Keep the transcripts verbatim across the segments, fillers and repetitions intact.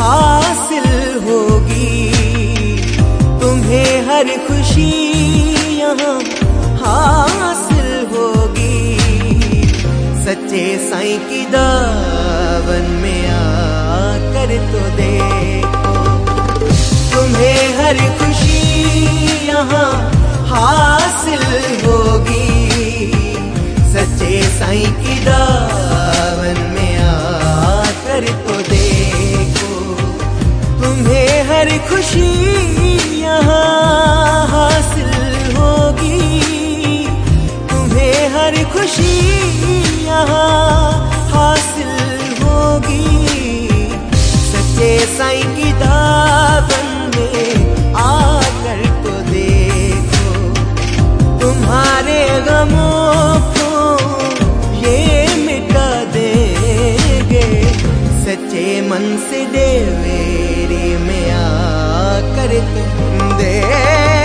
हासिल होगी। तुम्हें हर खुशी यहाँ हासिल होगी। सच्चे साईं की दावन में आकर तो देखो, तुम्हें हर खुशी यहाँ हासिल होगी। सच्चे साईं की दावन में आकर तो देखो, तुम्हें हर खुशी यहाँ हासिल होगी। तुम्हें हर खुशी यहाँ हासिल होगी। सच्चे साईं की दावन में आकर तो देखो, तुम्हारे गमों को ये मिटा देंगे। सच्चे मन से देवेरी में आकर तुम देखो,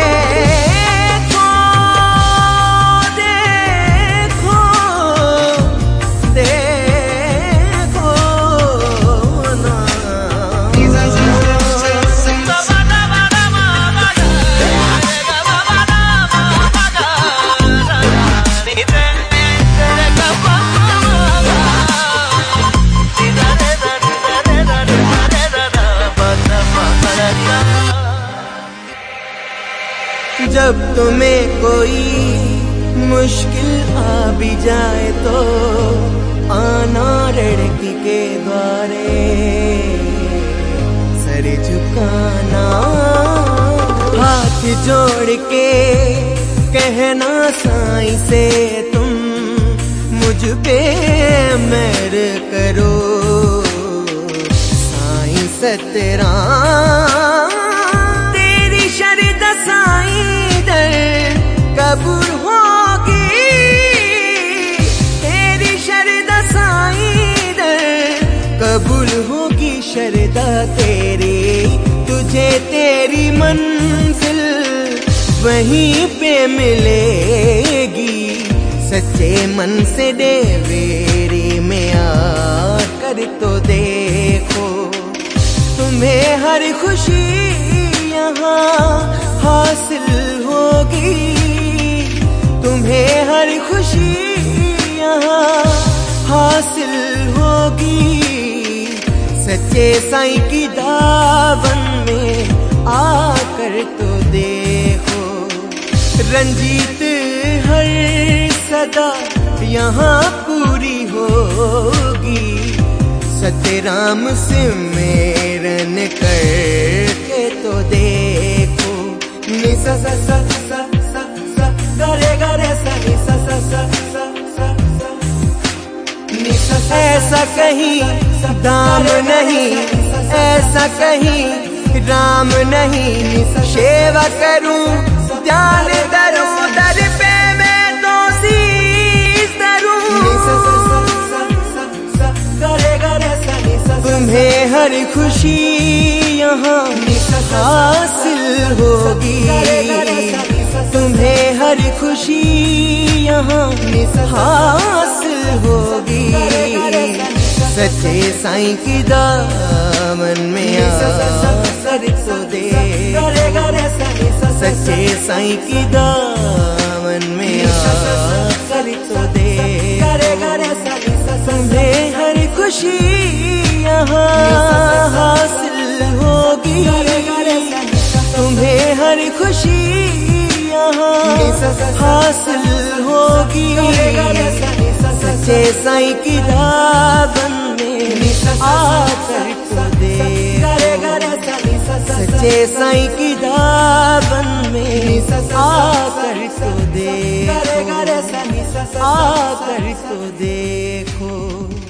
देखो, देखो ना। जब तुम्हें कोई मुश्किल आ भी जाए तो आना लड़की के द्वारे, सर झुकाना, हाथ जोड़ के कहना साईं से तुम मुझ पे मेहर करो। साईं सतराम तेरी शरदा साईं कबूल होगी। तेरी शरदा साईं कबूल होगी। शरदा तेरी तुझे तेरी मंजिल वहीं पे मिलेगी। सच्चे मन से देवेरी में आकर तो देखो, तुम्हें हर खुशी यहाँ हासिल होगी। तुम्हें हर खुशी यहाँ हासिल होगी। सच्चे साईं की दावन में आकर तो देखो, रंजीत हर सदा यहाँ पूरी होगी। सतराम सिमरन करके तो देखो, निसा सा सा सा सा सा गरे गरे सा निसा सा सा सा सा सा निसा। ऐसा कहीं दाम नहीं, ऐसा कहीं राम नहीं। सेवा करूं ध्यान धरूं, दर पे मैं तो शीश धरूं। तुम्हें हर खुशी यहाँ हासिल होगी। तुम्हें हर खुशी यहाँ हासिल होगी। सच्चे साईं की दामन में आकर तो देखो, सच्चे साईं की दामन में आकर तो देखो, तुम्हें हर खुशी यहाँ हासिल होगी। तुम्हें हर खुशी यहाँ हासिल होगी। सच्चे साईं की दामन में आकर तो देखो, सच्चे साईं की दामन में आकर तो देखो, आकर तो देखो।